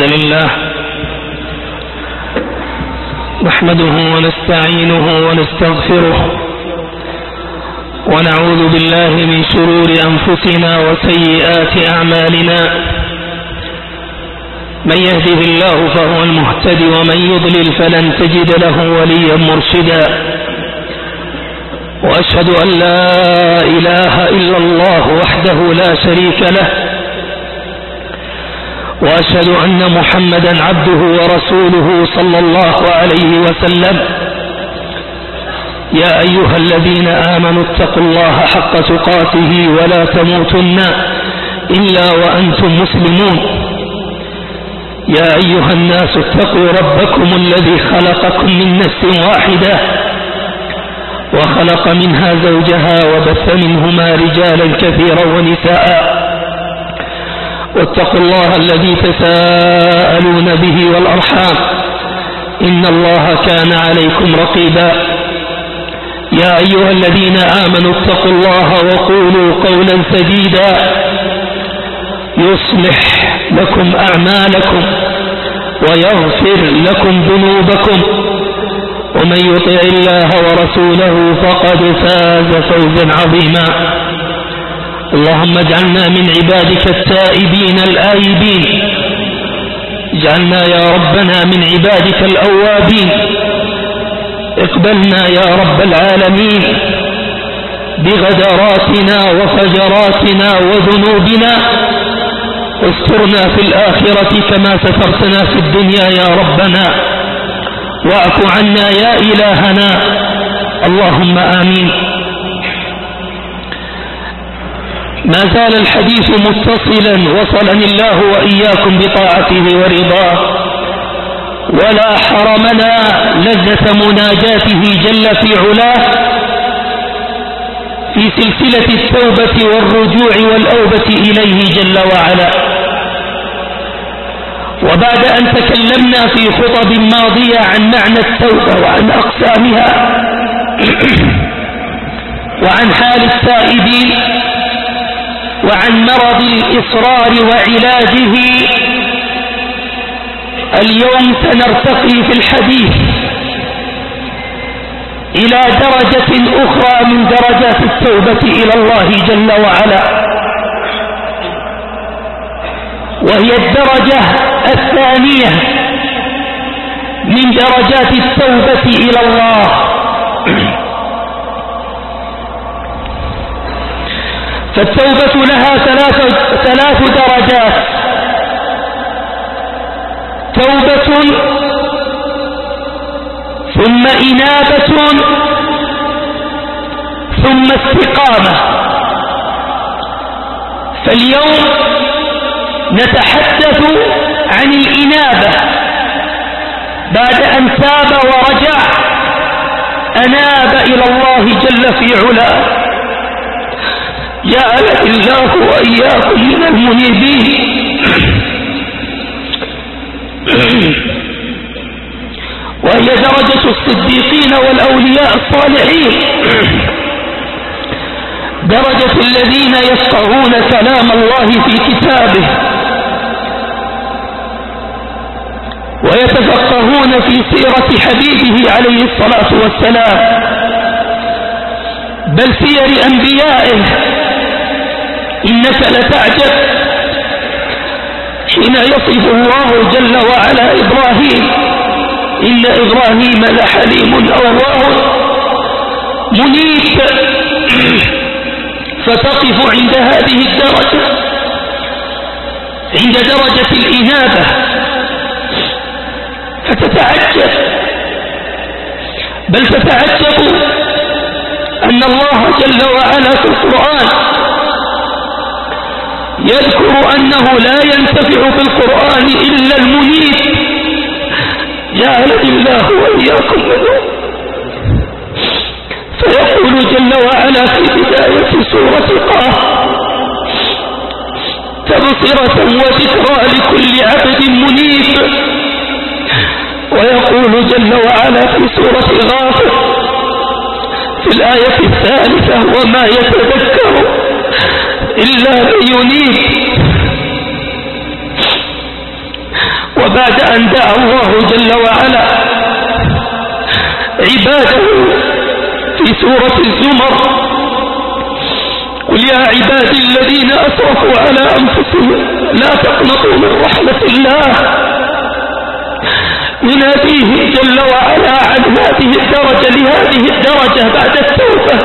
لله نحمده ونستعينه ونستغفره ونعوذ بالله من شرور أنفسنا وسيئات أعمالنا من يهده الله فهو المهتدي ومن يضلل فلن تجد له وليا مرشدا وأشهد أن لا إله إلا الله وحده لا شريك له وأشهد أن محمدا عبده ورسوله صلى الله عليه وسلم يا أيها الذين آمنوا اتقوا الله حق تقاته ولا تموتن إلا وأنتم مسلمون يا أيها الناس اتقوا ربكم الذي خلقكم من نفس واحدة وخلق منها زوجها وبث منهما رجالا كثيرا ونساء واتقوا الله الذي تساءلون به والأرحام إن الله كان عليكم رقيبا يا أيها الذين آمنوا اتقوا الله وقولوا قولا سديدا يصلح لكم أعمالكم ويغفر لكم ذنوبكم ومن يطع الله ورسوله فقد فاز فوزا عظيما اللهم اجعلنا من عبادك التائبين الآيبين اجعلنا يا ربنا من عبادك الأوابين اقبلنا يا رب العالمين بغدراتنا وفجراتنا وذنوبنا واسترنا في الآخرة كما سترتنا في الدنيا يا ربنا واعف عنا يا إلهنا اللهم آمين. ما زال الحديث متصلا وصلني الله وإياكم بطاعته ورضاه ولا حرمنا لذة مناجاته جل في علاه في سلسلة التوبة والرجوع والأوبة إليه جل وعلا. وبعد أن تكلمنا في خطب ماضية عن معنى التوبة وعن أقسامها وعن حال التائبين وعن مرض الإصرار وعلاجه، اليوم سنرتقي في الحديث إلى درجة أخرى من درجات التوبة إلى الله جل وعلا، وهي الدرجة الثانية من درجات التوبة إلى الله. فالتوبة لها ثلاث درجات: توبة ثم إنابة ثم استقامة. فاليوم نتحدث عن الإنابة. بعد أن تاب ورجع أناب إلى الله جل في علاه. جعلني الله وإياكم من المنيبين. وهي درجة الصديقين والأولياء الصالحين، درجة الذين يفقهون كلام الله في كتابه ويتفقهون في سيرة حبيبه عليه الصلاة والسلام، بل سير أنبيائه. إنك لتعجب حين يصف الله جل وعلا إبراهيم: إن إبراهيم لحليم أواه منيب. فتقف عند هذه الدرجة، عند درجة الإنابة، فتتعجب، بل تتعجب أن الله جل وعلا في القرآن يذكر أنه لا ينتفع بالقرآن إلا المنيب. جعلني الله وإياكم منهم. فيقول جل وعلا في بداية سورة قاف: تبصرة وذكرى لكل عبد منيب. ويقول جل وعلا في سورة غافر في الآية الثالثة: وما يتذكر إلا من ينيب. بعد أن دعا الله جل وعلا عباده في سورة الزمر: قل يا عبادي الذين أسرفوا على أنفسهم لا تقنطوا من رحمة الله، يناديه جل وعلا عن هذه الدرجة لهذه الدرجة بعد التوبة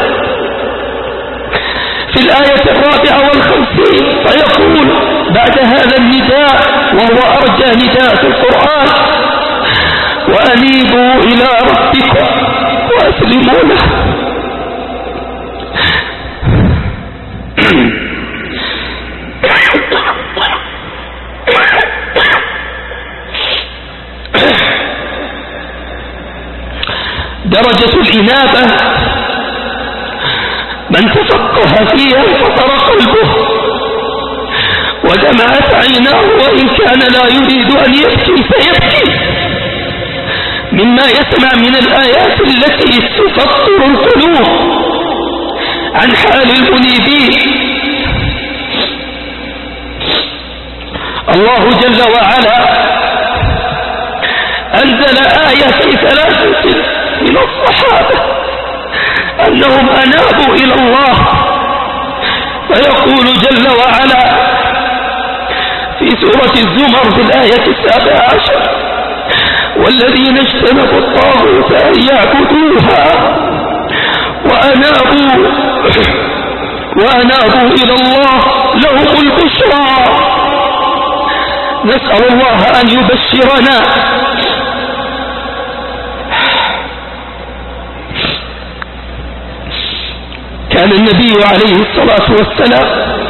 في الآية 54، فيقول بعد هذا النداء وهو أرجى نداء في القرآن: وأنيبوا إلى ربكم وأسلموا له. درجة الإنابة من تفقه فيها فطر قلبه ودمعت عيناه، وإن كان لا يريد أن يبكي سيبكي مما يسمع من الآيات التي تفطر القلوب عن حال المنيبين. الله جل وعلا أنزل آية في 3 من الصحابة أنهم أنابوا إلى الله، فيقول جل وعلا في سورة الزمر في الآية 17: والذين اجتنبوا الطاغوت أن يعبدوها وأنابوا إلى الله لهم البشرى. نسأل الله أن يبشرنا. كان النبي عليه الصلاة والسلام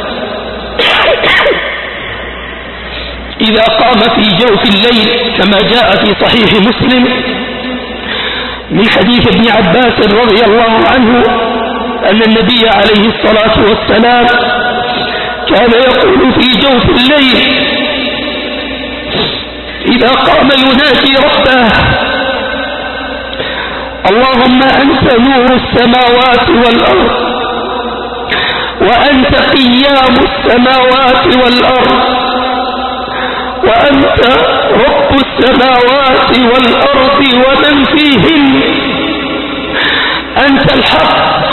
إذا قام في جوف الليل كما جاء في صحيح مسلم من حديث ابن عباس رضي الله عنه أن النبي عليه الصلاة والسلام كان يقول في جوف الليل إذا قام ينادي ربه: اللهم أنت نور السماوات والأرض، وأنت قيام السماوات والأرض، وأنت رب السماوات والأرض ومن فيهن، أنت الحق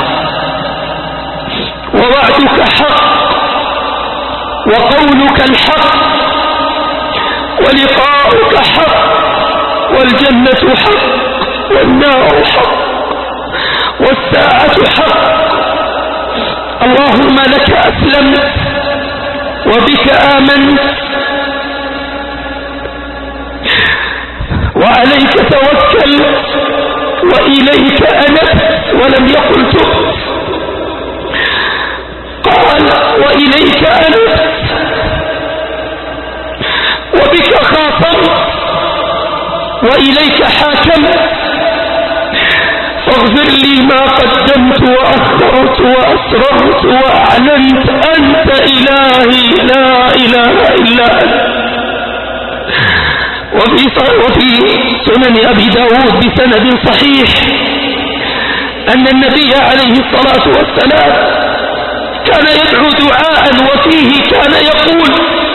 ووعدك حق وقولك الحق ولقاؤك حق، والجنة حق والنار حق والساعة حق. اللهم لك أسلمت وبك آمنت وعليك توكلت وإليك أنبت، ولم يقل تبت، قال وإليك أنبت وبك خاصمت وإليك حاكمت، فاغفر لي ما قدمت وأخرت وأسررت وأعلنت، أنت إلهي لا إله إلا أنت. وفي سنن أبي داود بسند صحيح أن النبي عليه الصلاة والسلام كان يدعو دعاء وفيه كان يقول: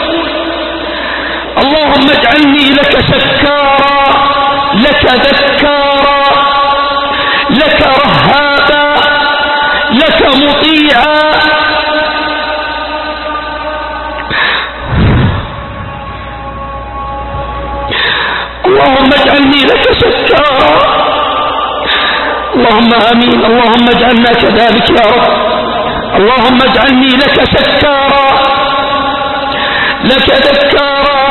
اللهم اجعلني لك شكارا، لك ذكارا، لك رهابا، لك مطيعا. اللهم اجعلني لك شكارا. اللهم آمين. اللهم اجعلنا كذلك يا رب. اللهم اجعلني لك شكارا، لك ذكارا،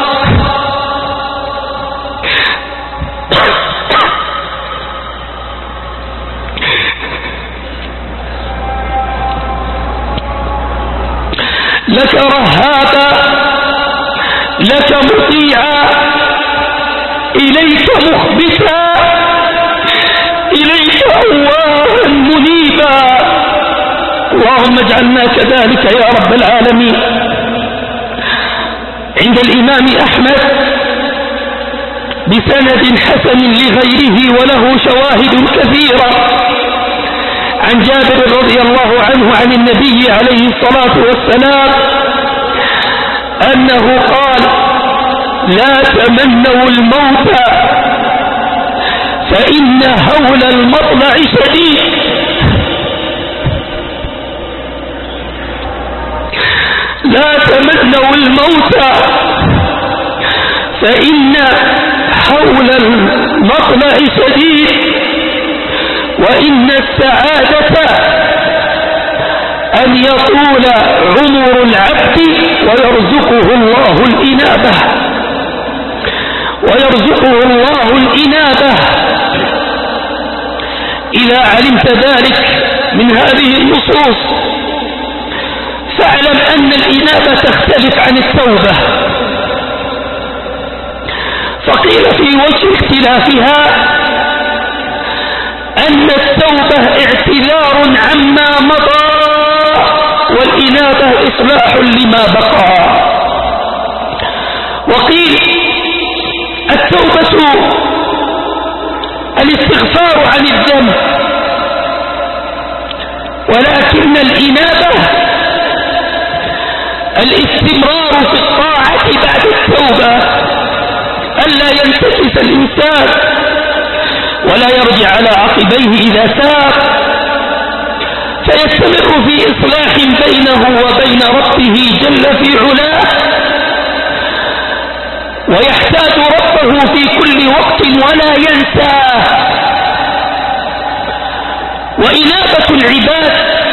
لك رهابا، لك مطيعا، إليك مخبتا، إليك أواها منيبا. اللهم اجعلنا كذلك يا رب العالمين. عند الإمام أحمد بسند حسن لغيره وله شواهد كثيرة عن جابر رضي الله عنه عن النبي عليه الصلاة والسلام أنه قال: لا تمنوا الموت فإن هول المطلع شديد. لا تمنوا الموت فإن هول المطلع شديد، وإن السعادة أن يطول عمر العبد ويرزقه الله الإنابة، ويرزقه الله الإنابة. إذا علمت ذلك من هذه النصوص فاعلم أن الإنابة تختلف عن التوبة. فقيل في وجه اختلافها أن التوبة اعتذار عما مضى، والإنابة إصلاح لما بقى. وقيل التوبة الاستغفار عن الذنب، ولكن الإنابة الاستمرار في الطاعة بعد التوبة، ألا ينتكس الإنسان ولا يرجع على عقبيه إذا تاب، فيستمر في إصلاح بينه وبين ربه جل في علاه، ويحتاج ربه في كل وقت ولا ينساه. وإنابة العباد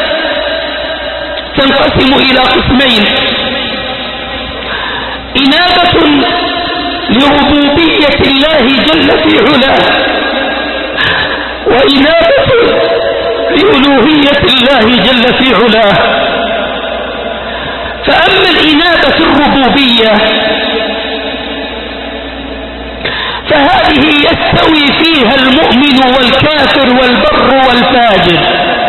تنقسم إلى قسمين: إنابة لربوبية الله جل في علاه، وإنابة لألوهية الله جل في علاه. فأما الإنابة الربوبية فهذه يستوي فيها المؤمن والكافر والبر والفاجر،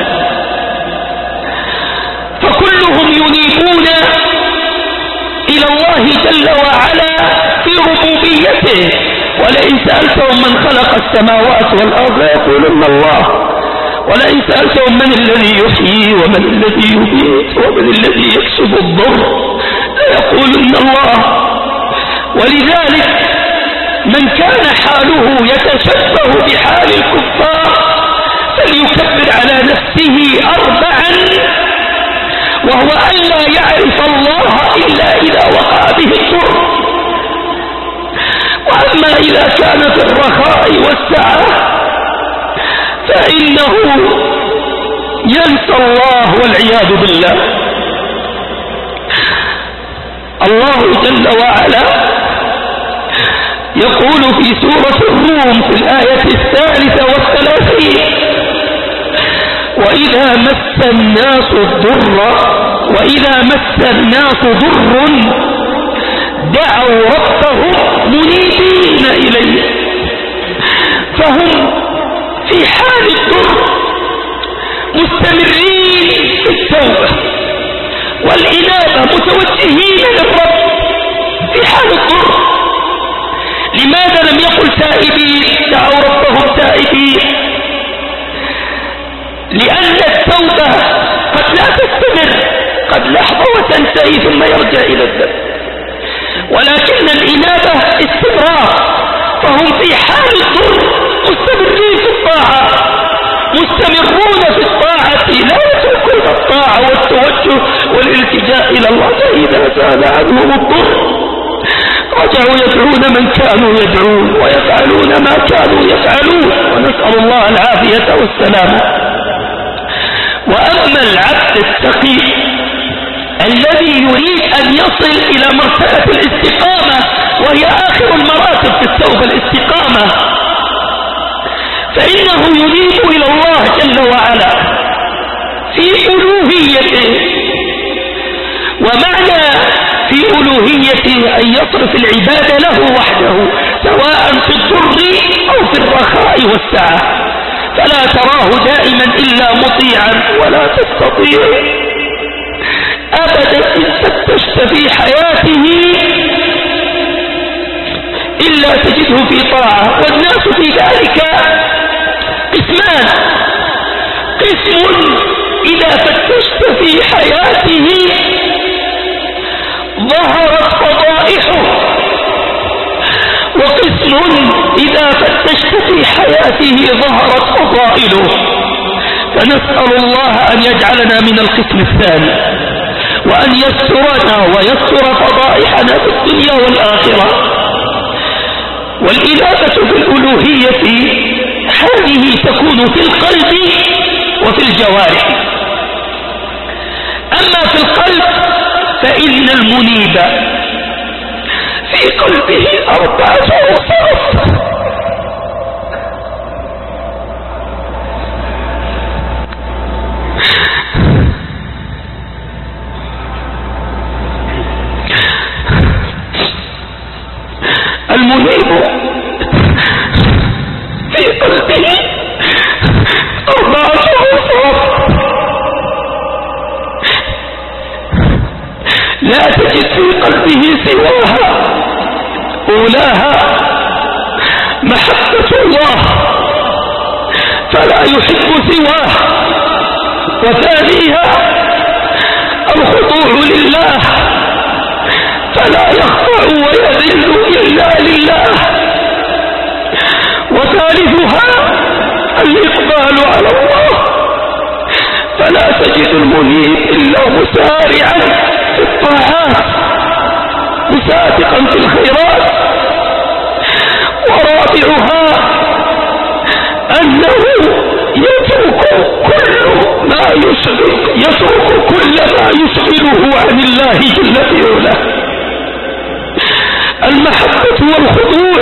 فكلهم ينيبون إلى الله جل وعلا في ربوبيته. ولئن سألتهم من خلق السماوات والأرض يقولون الله، ولئن سألتهم من الذي يحيي ومن الذي يميت ومن الذي يكشف الضر ليقولون الله. ولذلك من كان حاله يتشبه بحال الكفار فليكبر على نفسه 4، وهو ألا يعرف الله إلا إذا وقع به الضر. وأما إذا كان في الرخاء والسعة فإنه ينسى الله والعياذ بالله. الله جل وعلا يقول في سورة الروم في الآية 33: وإذا مس الناس ضر دعوا ربهم منيبين إليه. فهم في حال الضر مستمرين في التوبة والإنابة، متوجهين للرب في حال الضر. لماذا لم يقل تائبين؟ دعوا ربهم تائبين، لأن التوبة قد لا تستمر، قد لحظة وتنتهي ثم يرجع إلى الذنب، ولكن الإنابة استمرار. فهم في حال الضر مستمرين في الطاعة، مستمرون في الطاعة، لا يتركون الطاعة والتوجه والالتجاء إلى الله. فإذا زال عنهم الضر رجعوا يدعون من كانوا يدعون ويفعلون ما كانوا يفعلون، ونسأل الله العافية والسلامة. وأما العبد التقي الذي يريد أن يصل إلى مرتبة الاستقامة، وهي آخر المراتب في التوبة الاستقامة، فإنه يريد إلى الله جل وعلا في ألوهيته. ومعنى في ألوهيته أن يصرف العبادة له وحده، سواء في الضر أو في الرخاء والسعة، فلا تراه دائما إلا مطيعا، ولا تستطيع أبدا إن فتشت في حياته إلا تجده في طاعة. والناس في ذلك قسمان: قسم إذا فتشت في حياته ظهرت فضائحه وقسم إذا فتشت في حياته ظهرت فضائله. فنسأل الله أن يجعلنا من القسم الثاني، وأن يسترنا ويستر فضائحنا في الدنيا والآخرة. والإنابة في الألوهية هذه تكون في القلب وفي الجوارح. أما في القلب فإن المنيب في قلبه 4 أوصاف. المنيب في قلبه 4 أوصاف لا تجد في قلبه سواها. أولاها محبة الله فلا يحب سواه، وثانيها الخضوع لله فلا يخضع ويذل إلا لله، وثالثها الإقبال على الله فلا تجد المنيب إلا مسارعا في الطاعات مسابقا في الخيرات. ورابعها أنه يترك كل ما يشغله عن الله جل في علاه. المحبة والخضوع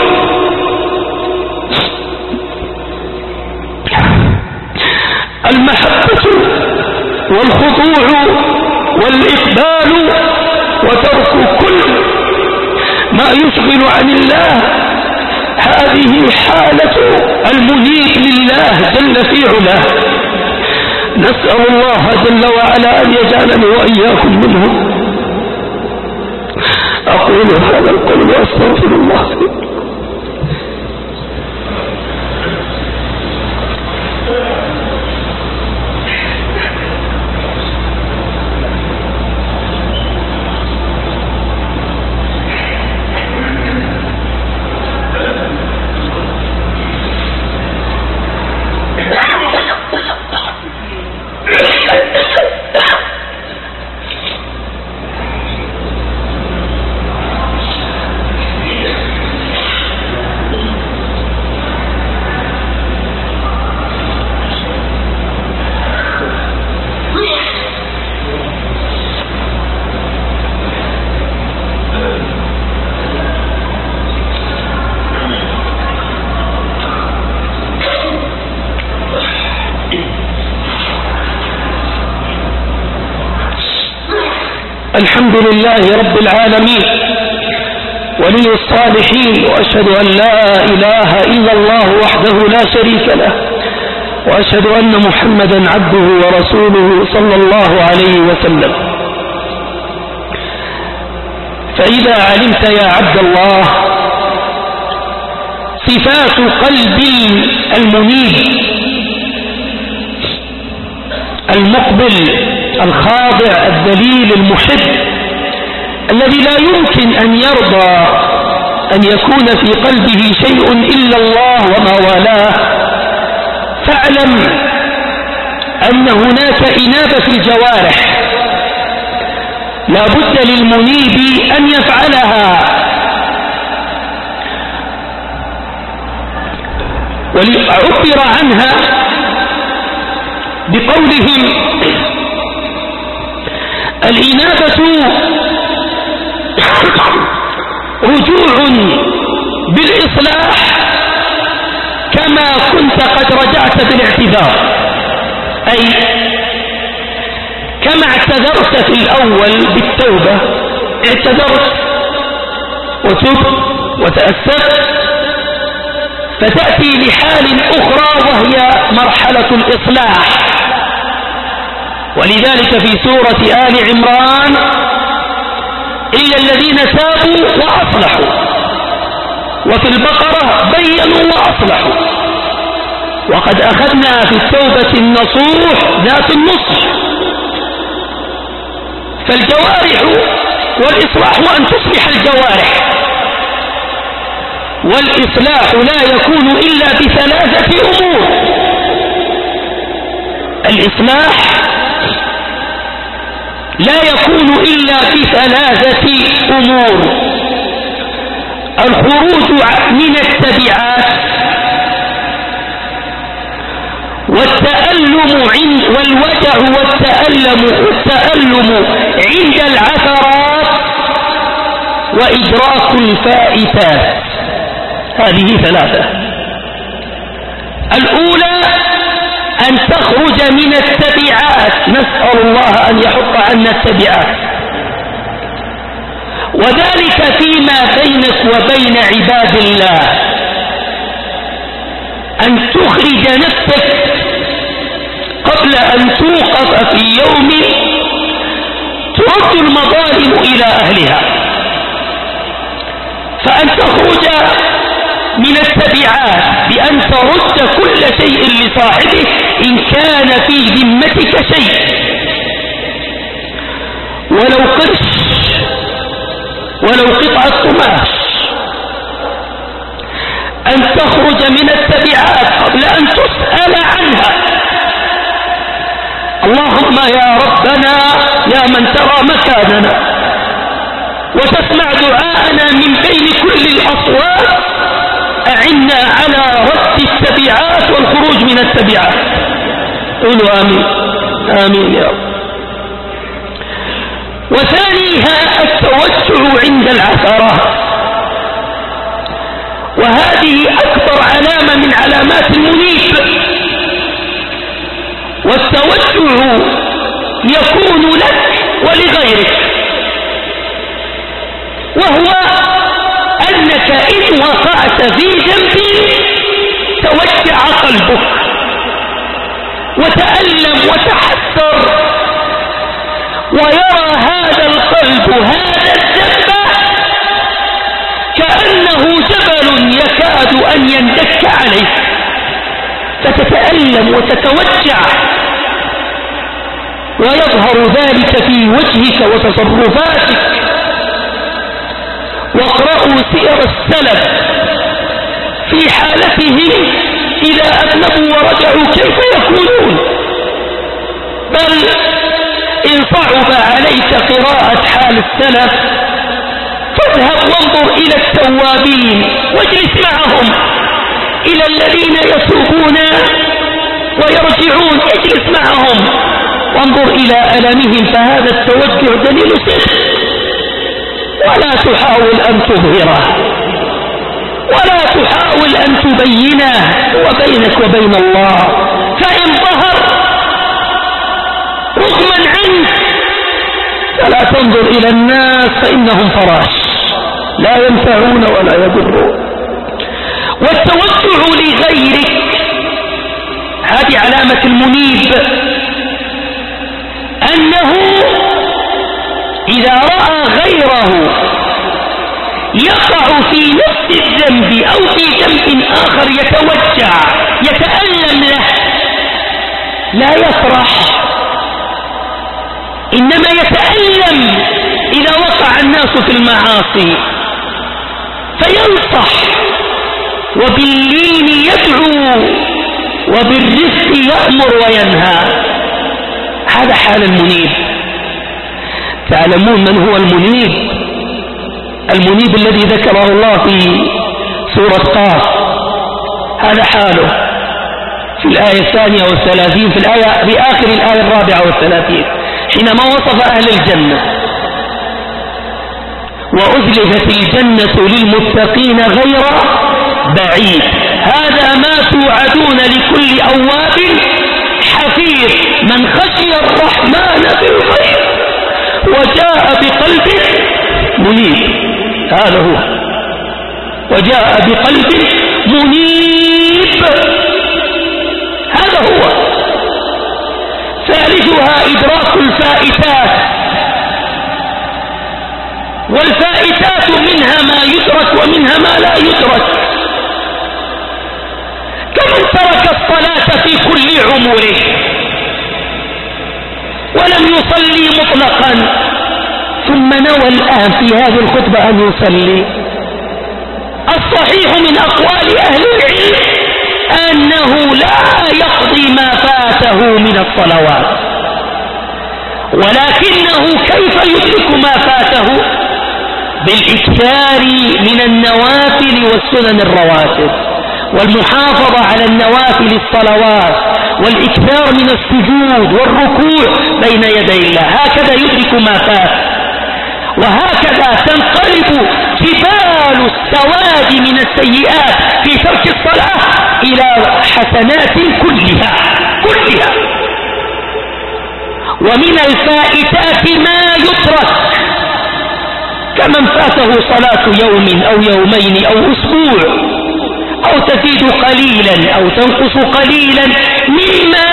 والإقبال وترك كل ما يشغل عن الله، هذه حالة المنيب لله جل في علاه. نسأل الله جل وعلا أن يجعلني وإياكم منهم. أقول هذا القول وأستغفر الله لي. الحمد لله رب العالمين ولي الصالحين، وأشهد أن لا إله إلا الله وحده لا شريك له، وأشهد أن محمدا عبده ورسوله صلى الله عليه وسلم. فإذا علمت يا عبد الله صفات قلب المنيب المقبل الخاضع الذليل المحب الذي لا يمكن أن يرضى أن يكون في قلبه شيء إلا الله وما والاه، فاعلم أن هناك إنابة في الجوارح لا بد للمنيب أن يفعلها. وعبر عنها بقولهم الإنابة رجوع بالإصلاح كما كنت قد رجعت بالاعتذار، أي كما اعتذرت في الأول بالتوبة اعتذرت وتبت وتأسفت، فتأتي لحال أخرى وهي مرحلة الإصلاح. ولذلك في سورة آل عمران إلا الذين تابوا وأصلحوا، وفي البقرة بينوا وأصلحوا. وقد أخذنا في التوبة النصوح ذات النصح. فالجوارح والإصلاح وأن تصلح الجوارح، والإصلاح لا يكون إلا بثلاثة أمور. الإصلاح لا يكون إلا بثلاثة أمور: الخروج من التبعات، والتألم والوجع والتألم عند العثرات، وإدراك الفائتات. هذه ثلاثة. الأولى أن تخرج من التبعات، نسأل الله أن يحط عنا التبعات، وذلك فيما بينك وبين عباد الله، أن تخرج نفسك قبل أن توقف في يوم ترد المظالم إلى أهلها، فأن تخرج من التبعات بأن ترد كل شيء لصاحبه إن كان في ذمتك شيء، ولو قرش ولو قطعة قماش. أن تخرج من التبعات قبل أن تسأل عنها. اللهم يا ربنا يا من ترى مكاننا وتسمع دعاءنا من بين كل الأصوات، أعنا على رد التبعات والخروج من التبعات. قولوا آمين. آمين يا رب. وثانيها التوسع عند العثرات، وهذه أكبر علامة من علامات المنيب. والتوسع يكون لك ولغيرك، وهو أنك إن وقعت في ذنب توجع قلبك وتألم وتحسر، ويرى هذا القلب هذا الذنب كأنه جبل يكاد أن يندك عليه، فتتألم وتتوجع، ويظهر ذلك في وجهك وتصرفاتك. واقرأوا سير السلف في حالتهم إذا أذنبوا ورجعوا كيف يكونون. بل إن صعب عليك قراءة حال السلف فاذهب وانظر إلى التوابين واجلس معهم، إلى الذين يتوبون ويرجعون اجلس معهم وانظر إلى ألمهم، فهذا التوجع دليل صدق. ولا تحاول أن تظهره ولا تحاول أن تبينه، هو بينك وبين الله. فإن ظهر رغما عنك فلا تنظر إلى الناس فإنهم فراش لا ينفعون ولا يضرون. والتوسع لغيرك هذه علامة المنيب، أنه إذا رأى غيره يقع في نفس الذنب أو في ذنب آخر يتوجع يتألم له، لا يفرح، إنما يتألم إذا وقع الناس في المعاصي، فينصح وباللين يدعو وبالرفق يأمر وينهى. هذا حال المنيب. تعلمون من هو المنيب؟ المنيب الذي ذكره الله في سورة قاف، هذا حاله في الآية 32 في آخر الآية 34 حينما وصف أهل الجنة: وأزلفت الجنة للمتقين غير بعيد، هذا ما توعدون لكل أواب حفيظ من خشي الرحمن بالغيب وجاء بقلب منيب. هذا هو، وجاء بقلب منيب، هذا هو. ثالثها إدراك الفائتات، والفائتات منها ما يدرك ومنها ما لا يدرك. كمن ترك الصلاة في كل عمره ولم يصلي مطلقا ثم نوى الآن في هذه الخطبة أن يصلي، الصحيح من أقوال أهل العلم أنه لا يقضي ما فاته من الصلوات، ولكنه كيف يدرك ما فاته؟ بالإكثار من النوافل والسنن الرواتب، والمحافظة على النوافل الصلوات، والإكثار من السجود والركوع بين يدي الله. هكذا يدرك ما فات، وهكذا تنقلب جبال السواد من السيئات في ترك الصلاة إلى حسنات كلها. ومن الفائتات ما يترك، كمن فاته صلاة يوم أو يومين أو أسبوع، أو تزيد قليلا أو تنقص قليلا مما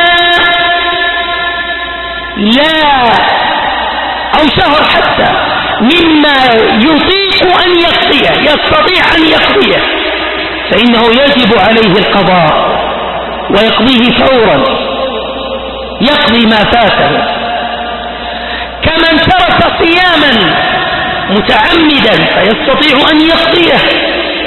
لا، أو شهر حتى، مما يطيق أن يقضيه، يستطيع أن يقضيه، فإنه يجب عليه القضاء ويقضيه فورا، يقضي ما فاته. كمن ترك صياما متعمدا فيستطيع أن يقضيه،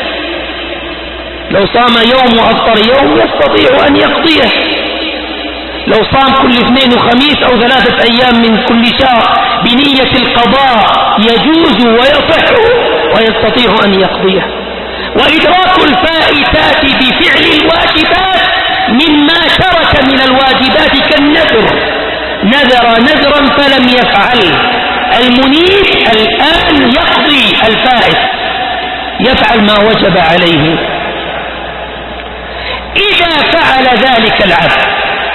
لو صام يوم وأفطر يوم يستطيع أن يقضيه، لو صام كل اثنين وخميس أو 3 أيام من كل شهر بنية القضاء يجوز ويصح ويستطيع أن يقضيه. وإدراك الفائتات بفعل الواجبات مما ترك من الواجبات كالنذر، نذر نذرا فلم يفعل، المنيب الآن يقضي الفائت، يفعل ما وجب عليه. إذا فعل ذلك العبد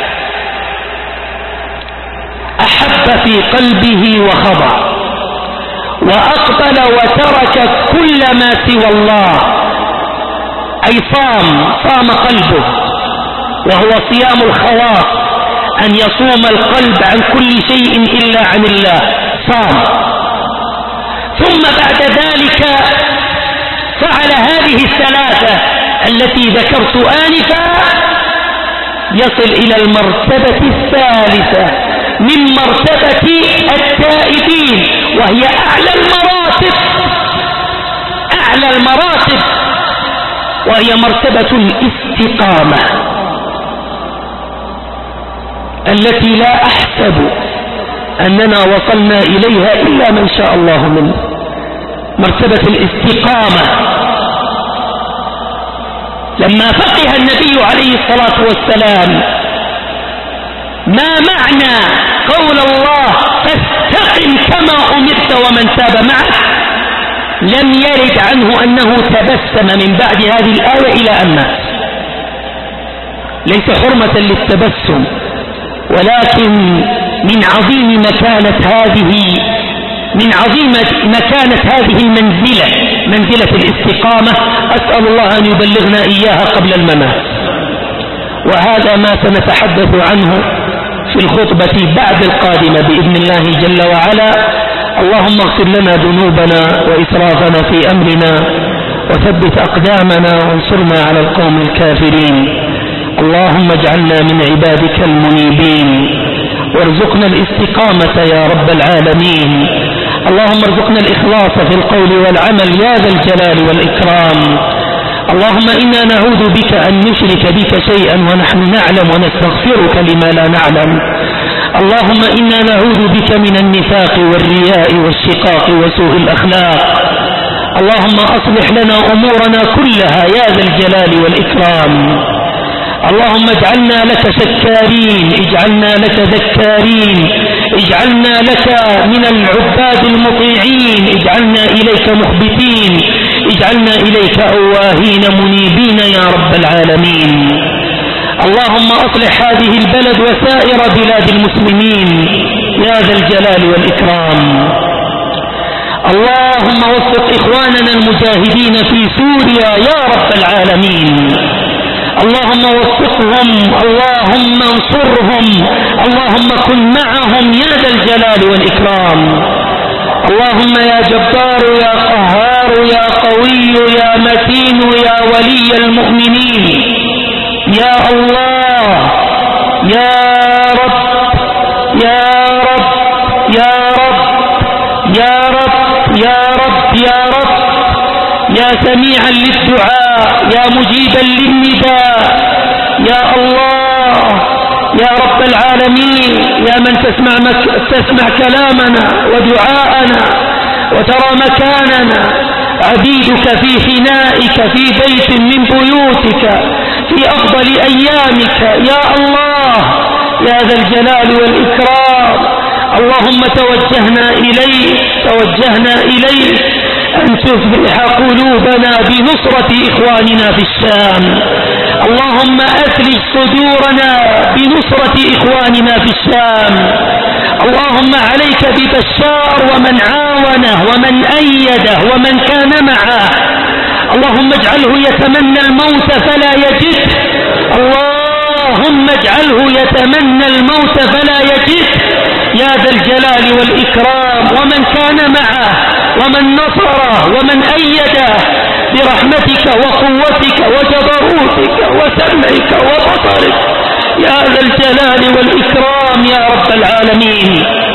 أحب في قلبه وخضع وأقبل وترك كل ما سوى الله، أي صام قلبه، وهو صيام الخواص، أن يصوم القلب عن كل شيء إلا عن الله، صام. ثم بعد ذلك فعل هذه الثلاثة التي ذكرت آنفا، يصل إلى المرتبة الثالثة من مرتبة التائبين، وهي أعلى المراتب، وهي مرتبة الاستقامة التي لا أحسب أننا وصلنا إليها إلا من شاء الله منه. مرتبة الاستقامة، لما فقه النبي عليه الصلاة والسلام ما معنى قول الله فاستقم كما أمرت ومن تاب معك، لم يرد عنه أنه تبسم من بعد هذه الآية إلى أن مات، ليس حرمة للتبسم، ولكن من عظيم مكانة هذه المنزلة، منزلة الاستقامة. أسأل الله أن يبلغنا إياها قبل الممات. وهذا ما سنتحدث عنه في الخطبة بعد القادمة بإذن الله جل وعلا. اللهم اغفر لنا ذنوبنا وإسرافنا في أمرنا، وثبت أقدامنا وانصرنا على القوم الكافرين. اللهم اجعلنا من عبادك المنيبين، وارزقنا الاستقامة يا رب العالمين. اللهم ارزقنا الإخلاص في القول والعمل يا ذا الجلال والإكرام. اللهم إنا نعوذ بك أن نشرك بك شيئا ونحن نعلم، ونستغفرك لما لا نعلم. اللهم إنا نعوذ بك من النفاق والرياء والشقاق وسوء الأخلاق. اللهم أصلح لنا أمورنا كلها يا ذا الجلال والإكرام. اللهم اجعلنا لك شكارين، اجعلنا لك ذكارين، اجعلنا لك من العباد المطيعين، اجعلنا إليك مخبتين، اجعلنا إليك أواهين منيبين يا رب العالمين. اللهم أصلح هذه البلد وسائر بلاد المسلمين يا ذا الجلال والإكرام. اللهم وفق إخواننا المجاهدين في سوريا يا رب العالمين. اللهم وفقهم، اللهم انصرهم، اللهم كن معهم يا ذا الجلال والإكرام. اللهم يا جبار يا قهار يا قوي يا متين يا ولي المؤمنين، يا الله يا رب يا رب يا رب يا رب يا رب يا رب يا سميعا للدعاء، يا مجيبا للنداء، يا الله يا رب العالمين، يا من تسمع كلامنا ودعاءنا وترى مكاننا، عبيدك في فنائك في بيت من بيوتك في أفضل أيامك يا الله يا ذا الجلال والإكرام. اللهم توجهنا إليك أن تصلح قلوبنا بنصرة إخواننا في الشام. اللهم أثلج صدورنا بنصرة إخواننا في الشام. اللهم عليك ببشار ومن عاونه ومن أيده ومن كان معه. اللهم اجعله يتمنى الموت فلا يجد، اللهم اجعله يتمنى الموت فلا يجد يا ذا الجلال والإكرام، ومن كان معه ومن نصره ومن أيده برحمتك وقوتك وجبروتك وسمعك وبصرك يا ذا الجلال والإكرام يا رب العالمين.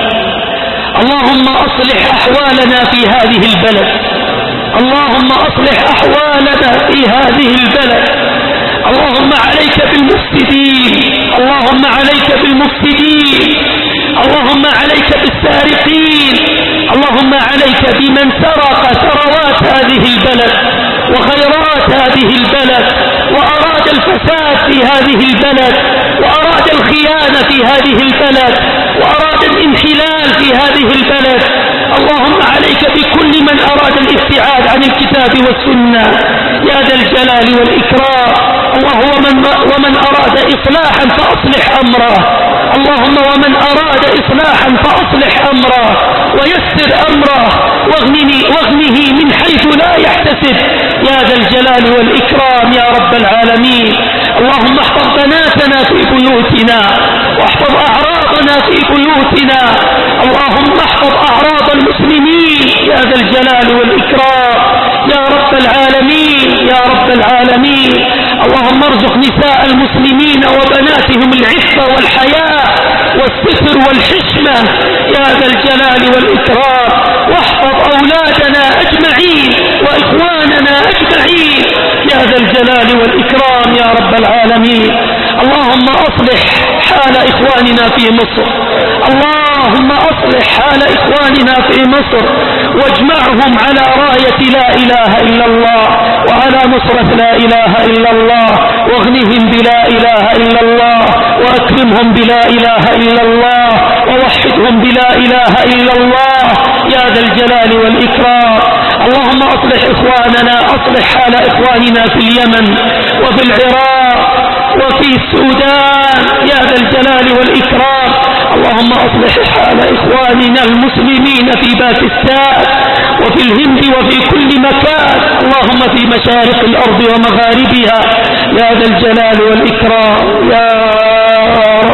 اللهم أصلح أحوالنا في هذه البلد، اللهم أصلح أحوالنا في هذه البلد. اللهم عليك بالمفسدين، اللهم عليك بالمفسدين، اللهم عليك بالسارقين، اللهم عليك بمن سرق ثروات هذه البلد وخيرات هذه البلد وأراد الفساد في هذه البلد وأراد الخيانة في هذه البلد وأراد الانحلال في هذه البلد. اللهم عليك بكل من أراد الابتعاد عن الكتاب والسنة يا ذا الجلال والإكرام. ومن أراد إصلاحا فأصلح أمره، اللهم ومن أراد إصلاحا فأصلح أمره ويسر أمره واغنه من حيث لا يحتسب يا ذا الجلال والإكرام يا رب العالمين. اللهم احفظ بناتنا في بيوتنا واحفظ أعراضنا في بيوتنا، اللهم احفظ أعراض المسلمين يا ذا الجلال والإكرام يا رب العالمين يا رب العالمين. اللهم ارزق نساء المسلمين وبناتهم العفة والحياء والستر والحشمة يا ذا الجلال والإكرام، واحفظ أولادنا أجمعين وإخواننا أجمعين يا ذا الجلال والإكرام يا رب العالمين. اللهم أصلح حال إخواننا في مصر، اللهم أصلح حال إخواننا في مصر واجمعهم على راية لا إله إلا الله وعلى نصرة لا إله إلا الله، واغنهم بلا إله إلا الله وأكرمهم بلا إله إلا الله ووحدهم بلا إله إلا الله يا ذا الجلال والإكرام. اللهم أصلح إخواننا، أصلح حال إخواننا في اليمن وفي العراق وفي السودان يا ذا الجلال والإكرام. اللهم أصلح حال إخواننا المسلمين في باكستان وفي الهند وفي كل مكان، اللهم في مشارق الأرض ومغاربها يا ذا الجلال والإكرام يا رب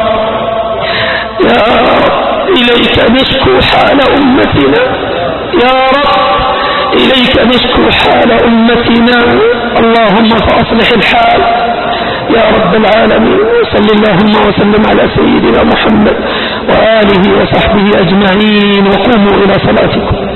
يا رب. إليك نشكو حال أمتنا يا رب، إليك نشكو حال أمتنا، اللهم فأصلح الحال يا رب العالمين. وصل اللهم وسلم على سيدنا محمد وآله وصحبه أجمعين، وقوموا إلى صلاتكم.